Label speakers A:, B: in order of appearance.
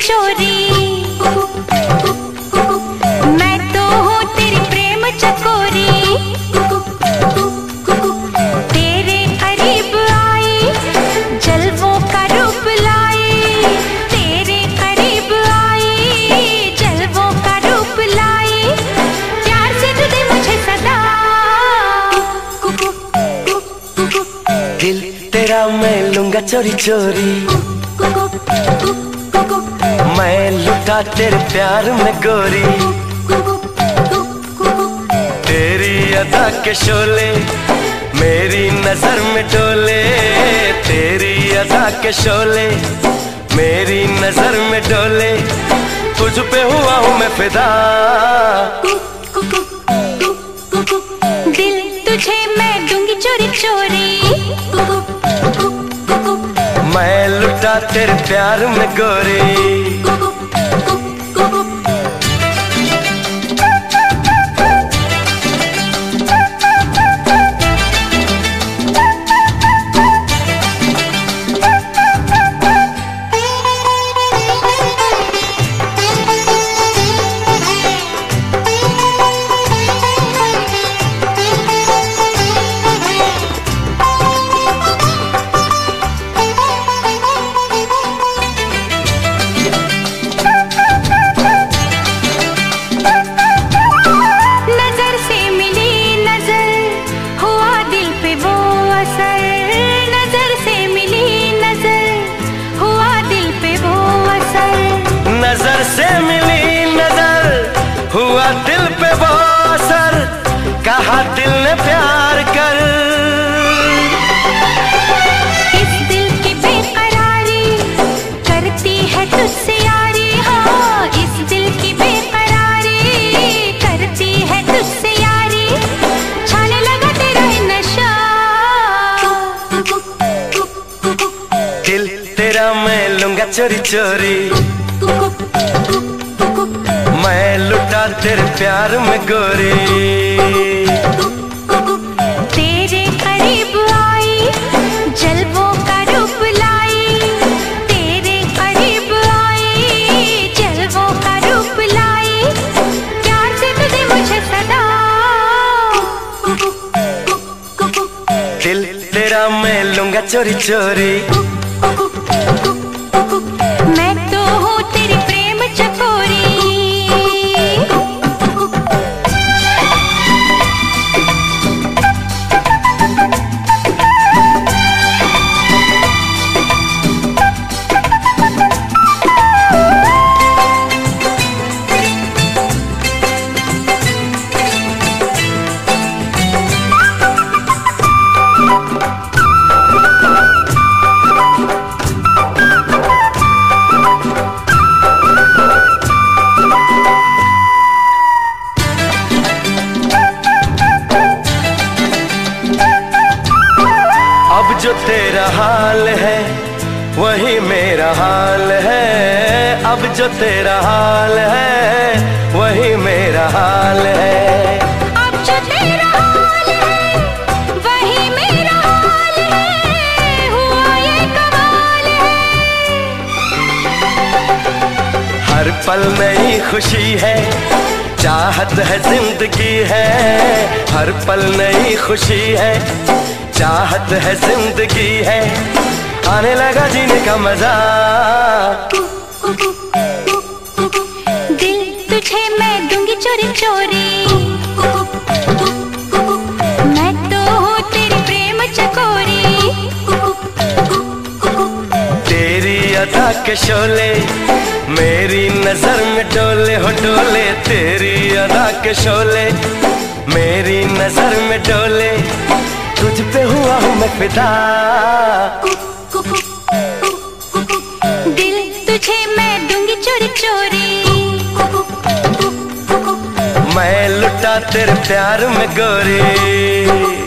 A: चोरी। मैं तो हूँ तेरी प्रेम चकोरी। तेरे करीब आई जलवों का रूप लाई। तेरे करीब आई जलवों का रूप लाई। प्यार से तू दे मुझे सदा।
B: दिल तेरा मैं लूंगा चोरी चोरी। मैं लुटा तेरे प्यार में गोरी। तेरी अदा के शोले मेरी नजर में डोले। तेरी अदा के शोले मेरी नजर में डोले। तुझ पे हुआ हूँ मैं फिदा।
A: दिल तुझे मैं दूंगी चोरी चोरी।
B: मैं लुटा तेरे प्यार में गोरी। नजर से मिली नजर हुआ दिल पे वो असर। कहा दिल ने प्यार कर।
A: इस दिल की बेकरारी करती है तुझसे यारी। हाँ इस दिल की बेकरारी करती है तुझसे यारी। छाने लगा तेरा नशा।
B: दिल तेरा मैं लूंगा चोरी चोरी। मैं लुटा तेरे प्यार में गोरी।
A: तेरे करीब आई जलवों का रूप लाई। तेरे करीब आई जलवों का रूप लाई। प्यार से तू दे मुझे सदा।
B: दिल तेरा मैं लूंगा चोरी चोरी।
A: मैं तो हूँ तेरी प्रेम चकोरी।
B: अब जो तेरा हाल है वही मेरा हाल है। अब जो तेरा हाल है वही मेरा हाल है।
A: अब जो तेरा हाल है वही मेरा हाल है। हुआ ये कमाल है।
B: हर पल नई खुशी है चाहत है जिंदगी है। हर पल नई खुशी है चाहत है जिंदगी है। आने लगा जीने का मजा।
A: दिल तुझे मैं दूंगी चोरी चोरी। मैं तो हूँ तेरी प्रेम चकोरी।
B: तेरी अदा के शोले मेरी नजर में डोले हो डोले। तेरी अदा के शोले मेरी नजर में डोले। तुझ पे हुआ हूँ मैं फिदा।
A: दिल तुझे मैं दूंगी चोरी चोरी।
B: मैं लुटा तेरे प्यार में गोरी।